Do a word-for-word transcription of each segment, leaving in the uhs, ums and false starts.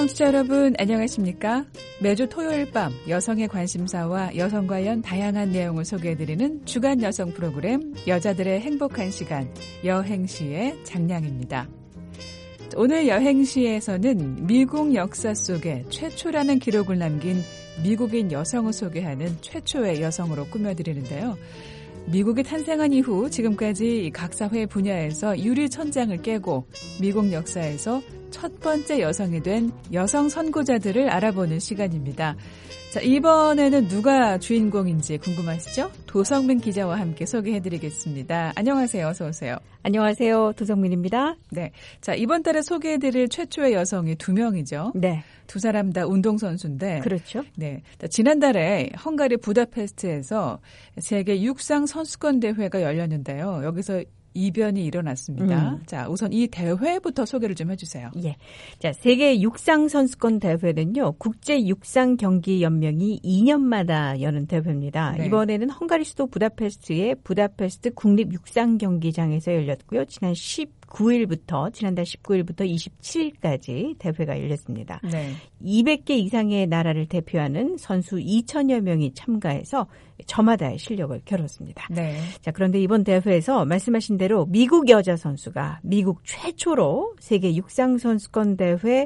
청취자 여러분 안녕하십니까? 매주 토요일 밤 여성의 관심사와 여성 관련 다양한 내용을 소개해드리는 주간 여성 프로그램 여자들의 행복한 시간 여행시의 장량입니다. 오늘 여행시에서는 미국 역사 속에 최초라는 기록을 남긴 미국인 여성을 소개하는 최초의 여성으로 꾸며드리는데요. 미국이 탄생한 이후 지금까지 각사회 분야에서 유리천장을 깨고 미국 역사에서 첫 번째 여성이 된 여성 선구자들을 알아보는 시간입니다. 자, 이번에는 누가 주인공인지 궁금하시죠? 도성민 기자와 함께 소개해드리겠습니다. 안녕하세요. 어서 오세요. 안녕하세요. 도성민입니다. 네, 자 이번 달에 소개해드릴 최초의 여성이 두 명이죠. 네. 두 사람 다 운동선수인데. 그렇죠. 네. 지난달에 헝가리 부다페스트에서 세계 육상 선수권 대회가 열렸는데요. 여기서 이변이 일어났습니다. 음. 자, 우선 이 대회부터 소개를 좀 해주세요. 예. 자, 세계 육상 선수권 대회는요, 국제 육상 경기 연맹이 이 년마다 여는 대회입니다. 네. 이번에는 헝가리 수도 부다페스트의 부다페스트 국립 육상 경기장에서 열렸고요. 지난 십구 일부터 지난달 십구 일부터 이십칠 일까지 대회가 열렸습니다. 네. 이백 개 이상의 나라를 대표하는 선수 이천여 명이 참가해서 저마다의 실력을 겨뤘습니다. 네. 자, 그런데 이번 대회에서 말씀하신 대로 미국 여자 선수가 미국 최초로 세계 육상 선수권 대회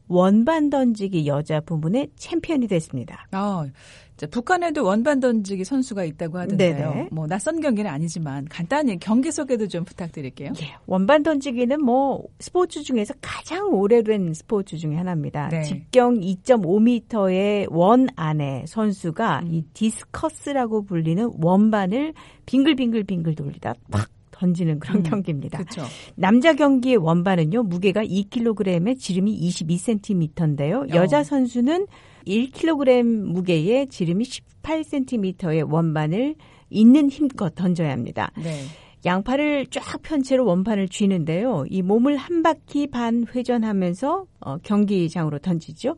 원반 던지기 여자 부문의 챔피언이 됐습니다. 아, 자, 북한에도 원반 던지기 선수가 있다고 하던데요. 네네. 뭐 낯선 경기는 아니지만 간단히 경기 소개도 좀 부탁드릴게요. 예, 원반 던지기는 뭐 스포츠 중에서 가장 오래된 스포츠 중에 하나입니다. 네. 직경 이 점 오 미터의 원 안에 선수가 음. 이 디스커스라고 불리는 원반을 빙글빙글빙글 돌리다 팍 던지는 그런 음, 경기입니다. 그렇죠. 남자 경기의 원반은요, 무게가 이 킬로그램에 지름이 이십이 센티미터인데요. 어. 여자 선수는 일 킬로그램 무게의 지름이 십팔 센티미터의 원반을 있는 힘껏 던져야 합니다. 네. 양팔을 쫙 편 채로 원반을 쥐는데요. 이 몸을 한 바퀴 반 회전하면서 어, 경기장으로 던지죠.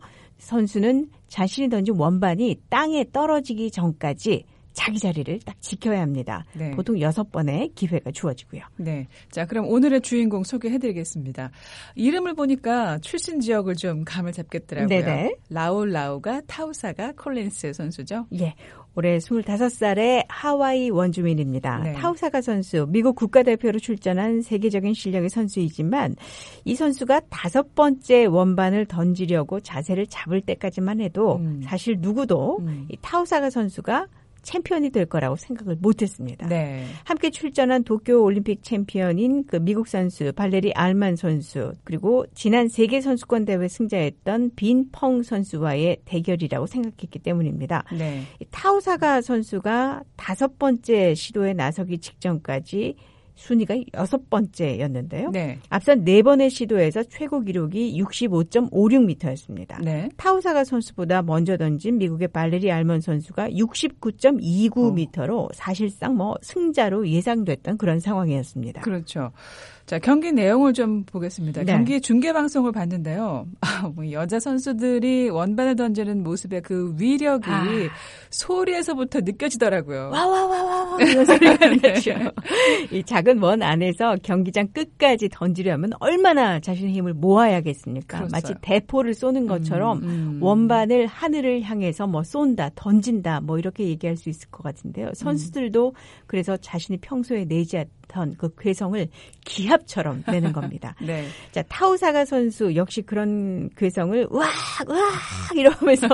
선수는 자신이 던진 원반이 땅에 떨어지기 전까지 자기 자리를 딱 지켜야 합니다. 네. 보통 여섯 번의 기회가 주어지고요. 네. 자, 그럼 오늘의 주인공 소개해드리겠습니다. 이름을 보니까 출신 지역을 좀 감을 잡겠더라고요. 네네. 라울 라우가 타우사가 콜린스 선수죠? 예. 올해 스물다섯 살의 하와이 원주민입니다. 네. 타우사가 선수, 미국 국가대표로 출전한 세계적인 실력의 선수이지만 이 선수가 다섯 번째 원반을 던지려고 자세를 잡을 때까지만 해도 음. 사실 누구도 음. 이 타우사가 선수가 챔피언이 될 거라고 생각을 못했습니다. 네. 함께 출전한 도쿄 올림픽 챔피언인 그 미국 선수 발레리 알만 선수 그리고 지난 세계 선수권 대회 승자였던 빈 펑 선수와의 대결이라고 생각했기 때문입니다. 네. 타우사가 선수가 다섯 번째 시도에 나서기 직전까지 순위가 여섯 번째였는데요. 네. 앞선 네 번의 시도에서 최고 기록이 육십오 점 오육 미터였습니다. 네. 타우사가 선수보다 먼저 던진 미국의 발레리 알먼 선수가 육십구 점 이구 미터로 어. 사실상 뭐 승자로 예상됐던 그런 상황이었습니다. 그렇죠. 자, 경기 내용을 좀 보겠습니다. 네. 경기 중계 방송을 봤는데요. 아, 뭐 여자 선수들이 원반을 던지는 모습의 그 위력이 아. 소리에서부터 느껴지더라고요. 와와와와 이런 소리가 나죠. 이 작은 원 안에서 경기장 끝까지 던지려면 얼마나 자신의 힘을 모아야겠습니까? 그렇어요. 마치 대포를 쏘는 것처럼 음, 음. 원반을 하늘을 향해서 뭐 쏜다, 던진다 뭐 이렇게 얘기할 수 있을 것 같은데요. 선수들도 그래서 자신이 평소에 내지 않던 그 괴성을 기합처럼 내는 겁니다. 네. 자, 타우사가 선수 역시 그런 괴성을 으악 으악 이러면서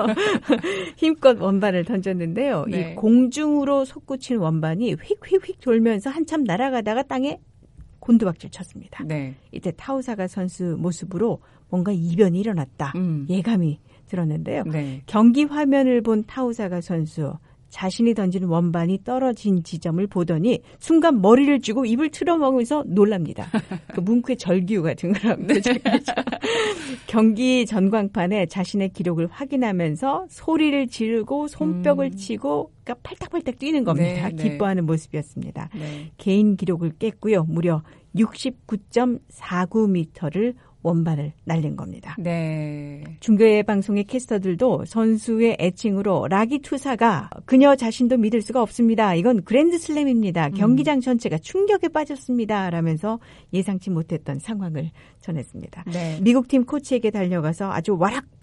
힘껏 원반을 던졌는데요. 네. 이 공중으로 솟구친 원반이 휙휙휙 돌면서 한참 날아가다가 땅에 곤두박질 쳤습니다. 네. 이때 타우사가 선수 모습으로 뭔가 이변이 일어났다. 음. 예감이 들었는데요. 네. 경기 화면을 본 타우사가 선수 자신이 던지는 원반이 떨어진 지점을 보더니 순간 머리를 쥐고 입을 틀어먹으면서 놀랍니다. 그 뭉크의 절규 같은 거라고. 네. 경기 전광판에 자신의 기록을 확인하면서 소리를 지르고 손뼉을 음. 치고 그러니까 팔딱팔딱 뛰는 겁니다. 네, 기뻐하는 네. 모습이었습니다. 네. 개인 기록을 깼고요. 무려 육십구 점 사구 미터를 원반을 날린 겁니다. 네. 중계 방송의 캐스터들도 선수의 애칭으로 라기 투사가 그녀 자신도 믿을 수가 없습니다. 이건 그랜드슬램입니다. 경기장 전체가 충격에 빠졌습니다. 라면서 예상치 못했던 상황을 전했습니다. 네. 미국 팀 코치에게 달려가서 아주 와락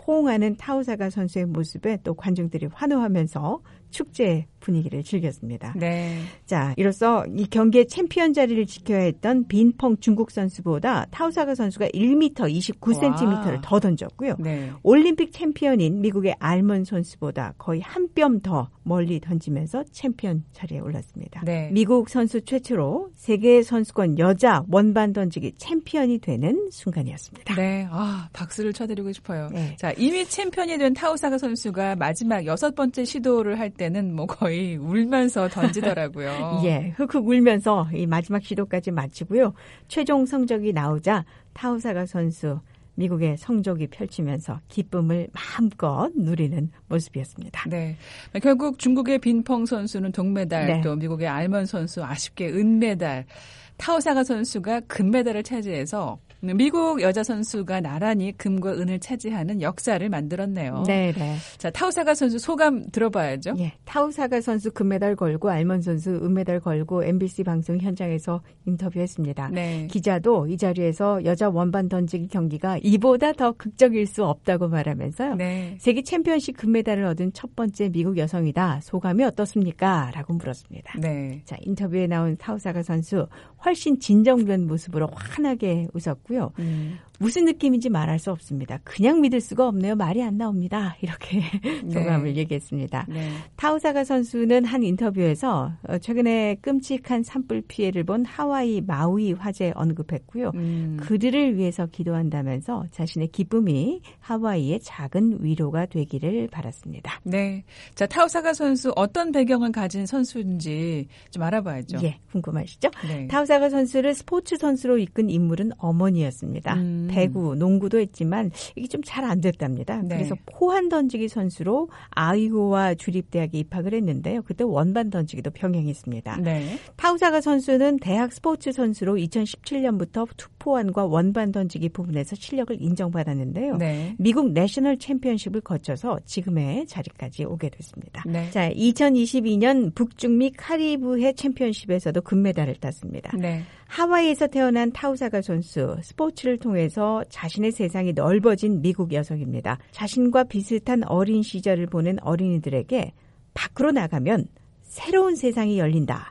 포옹하는 타우사가 선수의 모습에 또 관중들이 환호하면서 축제 분위기를 즐겼습니다. 네. 자, 이로써 이 경기의 챔피언 자리를 지켜야 했던 빈펑 중국 선수보다 타우사가 선수가 일 미터 이십구 센티미터를 와. 더 던졌고요. 네. 올림픽 챔피언인 미국의 알먼 선수보다 거의 한 뼘 더 멀리 던지면서 챔피언 자리에 올랐습니다. 네. 미국 선수 최초로 세계 선수권 여자 원반 던지기 챔피언이 되는 순간이었습니다. 네, 아, 박수를 쳐드리고 싶어요. 네. 자, 이미 챔피언이 된 타우사가 선수가 마지막 여섯 번째 시도를 할 때는 뭐 거의 울면서 던지더라고요. 예, 흑흑 울면서 이 마지막 시도까지 마치고요. 최종 성적이 나오자 타우사가 선수 미국의 성적이 펼치면서 기쁨을 마음껏 누리는 모습이었습니다. 네, 결국 중국의 빈펑 선수는 동메달, 네. 또 미국의 알먼 선수 아쉽게 은메달, 타우사가 선수가 금메달을 차지해서 미국 여자 선수가 나란히 금과 은을 차지하는 역사를 만들었네요. 네, 네. 자, 타우사가 선수 소감 들어봐야죠. 예, 타우사가 선수 금메달 걸고 알먼 선수 은메달 걸고 엠비씨 방송 현장에서 인터뷰했습니다. 네. 기자도 이 자리에서 여자 원반 던지기 경기가 이보다 더 극적일 수 없다고 말하면서요. 네. 세계 챔피언십 금메달을 얻은 첫 번째 미국 여성이다. 소감이 어떻습니까? 라고 물었습니다. 네. 자, 인터뷰에 나온 타우사가 선수 훨씬 진정된 모습으로 환하게 웃었고요. 음. 무슨 느낌인지 말할 수 없습니다. 그냥 믿을 수가 없네요. 말이 안 나옵니다. 이렇게 네. 소감을 얘기했습니다. 네. 타우사가 선수는 한 인터뷰에서 최근에 끔찍한 산불 피해를 본 하와이 마우이 화재 언급했고요. 음. 그들을 위해서 기도한다면서 자신의 기쁨이 하와이의 작은 위로가 되기를 바랐습니다. 네. 자, 타우사가 선수 어떤 배경을 가진 선수인지 좀 알아봐야죠. 예, 궁금하시죠? 네. 타우사가 선수를 스포츠 선수로 이끈 인물은 어머니였습니다. 음. 배구, 농구도 했지만 이게 좀 잘 안 됐답니다. 네. 그래서 포환 던지기 선수로 아이오와 주립대학에 입학을 했는데요. 그때 원반 던지기도 병행했습니다. 네. 타우사가 선수는 대학 스포츠 선수로 이천십칠 년부터 투포환과 원반 던지기 부분에서 실력을 인정받았는데요. 네. 미국 내셔널 챔피언십을 거쳐서 지금의 자리까지 오게 됐습니다. 네. 자, 이천이십이 년 북중미 카리브해 챔피언십에서도 금메달을 땄습니다. 네. 하와이에서 태어난 타우사가 선수, 스포츠를 통해서 자신의 세상이 넓어진 미국 여성입니다. 자신과 비슷한 어린 시절을 보낸 어린이들에게 밖으로 나가면 새로운 세상이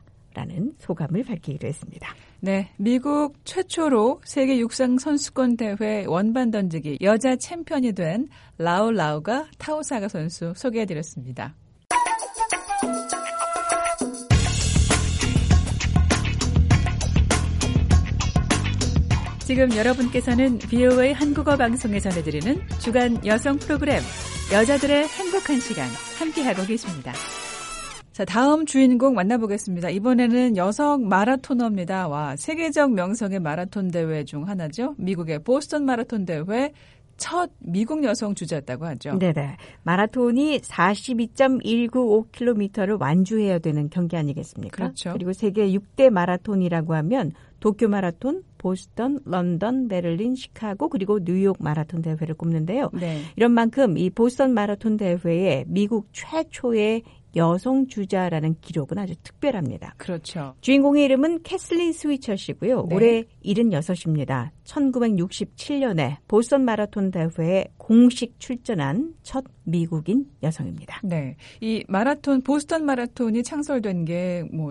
열린다라는 소감을 밝히기도 했습니다. 네, 미국 최초로 세계 육상 선수권 대회 원반 던지기 여자 챔피언이 된 라우라우가 타우사가 선수 소개해드렸습니다. 지금 여러분께서는 비오에이 한국어 방송에 전해드리는 주간 여성 프로그램 여자들의 행복한 시간 함께하고 계십니다. 자, 다음 주인공 만나보겠습니다. 이번에는 여성 마라토너입니다. 와, 세계적 명성의 마라톤 대회 중 하나죠. 미국의 보스턴 마라톤 대회 첫 미국 여성 주자였다고 하죠. 네네. 마라톤이 사십이 점 일구오 킬로미터를 완주해야 되는 경기 아니겠습니까? 그렇죠. 그리고 세계 육 대 마라톤이라고 하면 도쿄 마라톤, 보스턴, 런던, 베를린, 시카고 그리고 뉴욕 마라톤 대회를 꼽는데요. 네. 이런 만큼 이 보스턴 마라톤 대회에 미국 최초의 여성 주자라는 기록은 아주 특별합니다. 그렇죠. 주인공의 이름은 캐슬린 스위처 씨고요. 네. 올해 일흔여섯입니다. 천구백육십칠 년에 보스턴 마라톤 대회에 공식 출전한 첫 미국인 여성입니다. 네, 이 마라톤 보스턴 마라톤이 창설된 게 뭐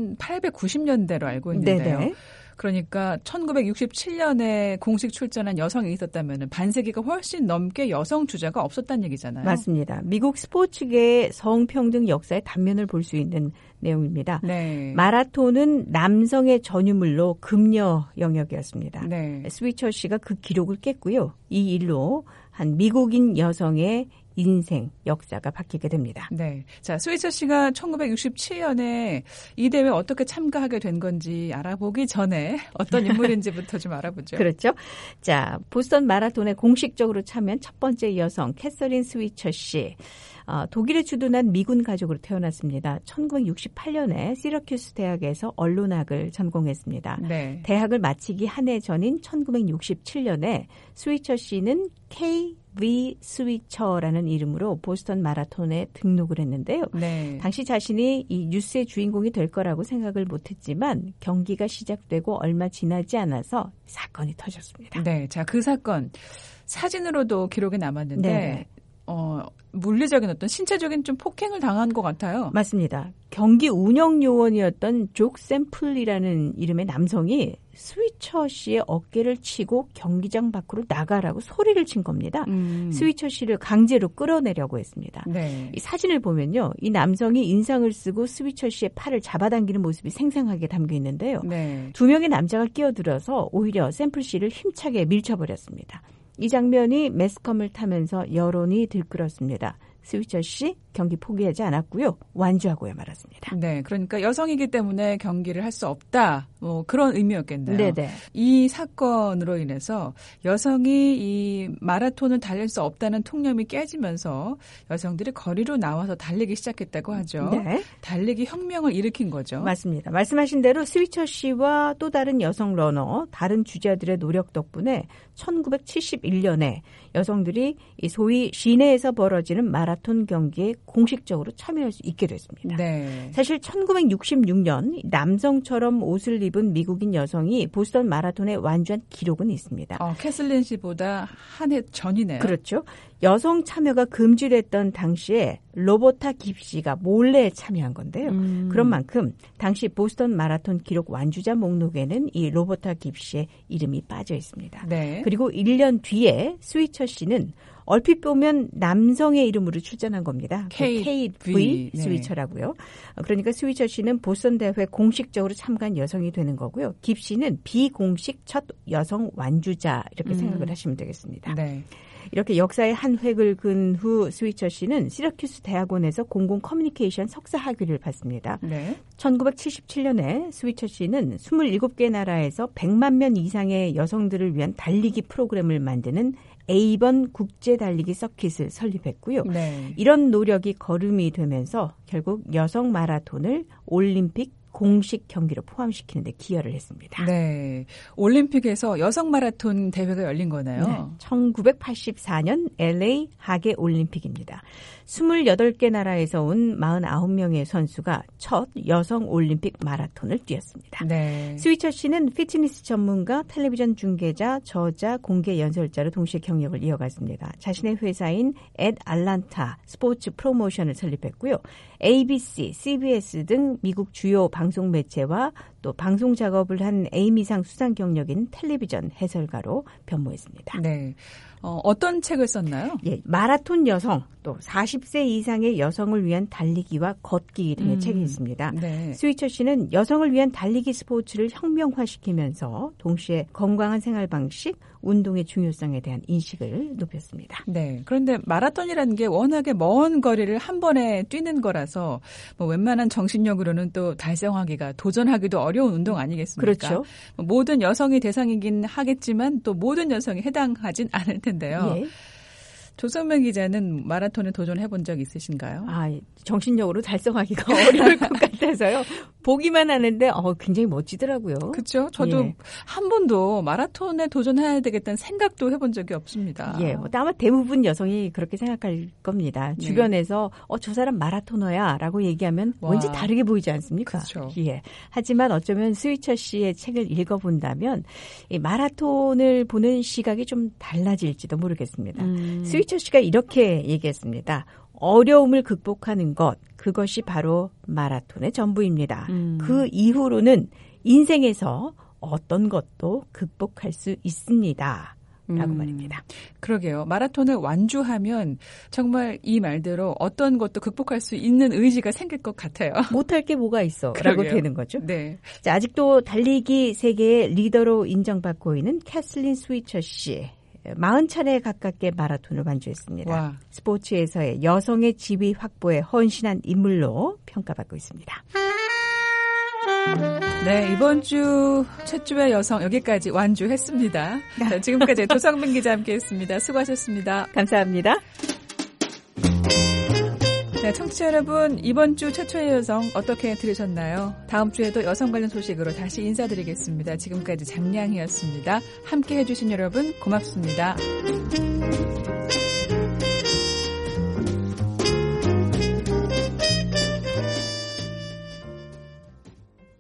천팔백구십 년대로 알고 있는데요. 네네. 그러니까 천구백육십칠 년에 공식 출전한 여성이 있었다면 반세기가 훨씬 넘게 여성 주자가 없었다는 얘기잖아요. 맞습니다. 미국 스포츠계의 성평등 역사의 단면을 볼 수 있는 내용입니다. 네. 마라톤은 남성의 전유물로 금여 영역이었습니다. 네. 스위처 씨가 그 기록을 깼고요. 이 일로 한 미국인 여성의 인생, 역사가 바뀌게 됩니다. 네. 자, 스위처 씨가 천구백육십칠 년에 이 대회에 어떻게 참가하게 된 건지 알아보기 전에 어떤 인물인지부터 좀 알아보죠. 그렇죠. 자, 보스턴 마라톤에 공식적으로 참여한 첫 번째 여성 캐서린 스위처 씨. 어, 독일에 주둔한 미군 가족으로 태어났습니다. 천구백육십팔 년에 시러큐스 대학에서 언론학을 전공했습니다. 네. 대학을 마치기 한 해 전인 천구백육십칠 년에 스위처 씨는 K V 스위처라는 이름으로 보스턴 마라톤에 등록을 했는데요. 네. 당시 자신이 이 뉴스의 주인공이 될 거라고 생각을 못했지만 경기가 시작되고 얼마 지나지 않아서 사건이 터졌습니다. 네, 자, 그 사건. 사진으로도 기록에 남았는데 네. 어, 물리적인 어떤 신체적인 좀 폭행을 당한 것 같아요. 맞습니다. 경기 운영 요원이었던 족 샘플이라는 이름의 남성이 스위처 씨의 어깨를 치고 경기장 밖으로 나가라고 소리를 친 겁니다. 음. 스위처 씨를 강제로 끌어내려고 했습니다. 네. 이 사진을 보면요. 이 남성이 인상을 쓰고 스위처 씨의 팔을 잡아당기는 모습이 생생하게 담겨 있는데요. 네. 두 명의 남자가 끼어들어서 오히려 샘플 씨를 힘차게 밀쳐버렸습니다. 이 장면이 매스컴을 타면서 여론이 들끓었습니다. 스위처 씨 경기 포기하지 않았고요. 완주하고야 말았습니다. 네, 그러니까 여성이기 때문에 경기를 할 수 없다. 뭐 그런 의미였겠네요. 네네. 이 사건으로 인해서 여성이 이 마라톤을 달릴 수 없다는 통념이 깨지면서 여성들이 거리로 나와서 달리기 시작했다고 하죠. 네. 달리기 혁명을 일으킨 거죠. 맞습니다. 말씀하신 대로 스위처 씨와 또 다른 여성 러너, 다른 주자들의 노력 덕분에 천구백칠십일 년에 여성들이 이 소위 시내에서 벌어지는 마라톤 경기에 공식적으로 참여할 수 있게 됐습니다. 네. 사실 천구백육십육 년 남성처럼 옷을 입은 미국인 여성이 보스턴 마라톤에 완주한 기록은 있습니다. 어, 캐슬린 씨보다 한 해 전이네요. 그렇죠. 여성 참여가 금지됐던 당시에 로버타 깁시가 몰래 참여한 건데요. 음. 그런 만큼 당시 보스턴 마라톤 기록 완주자 목록에는 이 로버타 깁시의 이름이 빠져 있습니다. 네. 그리고 일 년 뒤에 스위처 씨는 얼핏 보면 남성의 이름으로 출전한 겁니다. 케이브이 네. 스위처라고요. 그러니까 스위처 씨는 보스턴 대회 공식적으로 참가한 여성이 되는 거고요. 깁 씨는 비공식 첫 여성 완주자 이렇게 음. 생각을 하시면 되겠습니다. 네. 이렇게 역사의 한 획을 긋은 후 스위처 씨는 시라큐스 대학원에서 공공 커뮤니케이션 석사 학위를 받습니다. 네. 천구백칠십칠 년에 스위처 씨는 스물일곱 개 나라에서 백만 명 이상의 여성들을 위한 달리기 프로그램을 만드는 에이번 국제 달리기 서킷을 설립했고요. 네. 이런 노력이 거름이 되면서 결국 여성 마라톤을 올림픽 공식 경기로 포함시키는 데 기여를 했습니다. 네. 올림픽에서 여성 마라톤 대회가 열린 거네요. 네. 천구백팔십사 년 엘에이 하계 올림픽입니다. 스물여덟 개 나라에서 온 사십구 명의 선수가 첫 여성 올림픽 마라톤을 뛰었습니다. 네. 스위처 씨는 피트니스 전문가, 텔레비전 중계자, 저자, 공개 연설자로 동시에 경력을 이어갔습니다. 자신의 회사인 앳 알란타 스포츠 프로모션을 설립했고요. 에이비씨, 씨비에스 등 미국 주요 방송 매체와 또 방송 작업을 한 에이미상 수상 경력인 텔레비전 해설가로 변모했습니다. 네. 어, 어떤 책을 썼나요? 예, 마라톤 여성, 또 사십 세 이상의 여성을 위한 달리기와 걷기 등의 음, 책이 있습니다. 네. 스위처 씨는 여성을 위한 달리기 스포츠를 혁명화시키면서 동시에 건강한 생활 방식, 운동의 중요성에 대한 인식을 높였습니다. 네. 그런데 마라톤이라는 게 워낙에 먼 거리를 한 번에 뛰는 거라서 뭐 웬만한 정신력으로는 또 달성하기가 도전하기도 어려운 운동 아니겠습니까? 그렇죠. 모든 여성이 대상이긴 하겠지만 또 모든 여성이 해당하진 않을 텐데요. 예. 조성명 기자는 마라톤에 도전해 본 적 있으신가요? 아, 정신력으로 달성하기가 어려울 것 같아서요. 보기만 하는데 어, 굉장히 멋지더라고요. 그렇죠. 저도 예. 한 번도 마라톤에 도전해야 되겠다는 생각도 해본 적이 없습니다. 예, 뭐 아마 대부분 여성이 그렇게 생각할 겁니다. 네. 주변에서 어, 저 사람 마라토너야라고 얘기하면 와. 왠지 다르게 보이지 않습니까? 그렇죠. 예. 하지만 어쩌면 스위처 씨의 책을 읽어본다면 이 마라톤을 보는 시각이 좀 달라질지도 모르겠습니다. 음. 스위처 씨가 이렇게 얘기했습니다. 어려움을 극복하는 것, 그것이 바로 마라톤의 전부입니다. 음. 그 이후로는 인생에서 어떤 것도 극복할 수 있습니다. 라고 음. 말입니다. 그러게요. 마라톤을 완주하면 정말 이 말대로 어떤 것도 극복할 수 있는 의지가 생길 것 같아요. 못할 게 뭐가 있어. 라고 되는 거죠. 네. 자, 아직도 달리기 세계의 리더로 인정받고 있는 캐슬린 스위처 씨. 사십 차례에 가깝게 마라톤을 완주했습니다. 와. 스포츠에서의 여성의 지위 확보에 헌신한 인물로 평가받고 있습니다. 네, 이번 주 최초의 여성 여기까지 완주했습니다. 자, 지금까지 조성민 기자 함께했습니다. 수고하셨습니다. 감사합니다. 네, 청취자 여러분, 이번 주 최초의 여성 어떻게 들으셨나요? 다음 주에도 여성 관련 소식으로 다시 인사드리겠습니다. 지금까지 장량이었습니다. 함께 해주신 여러분 고맙습니다.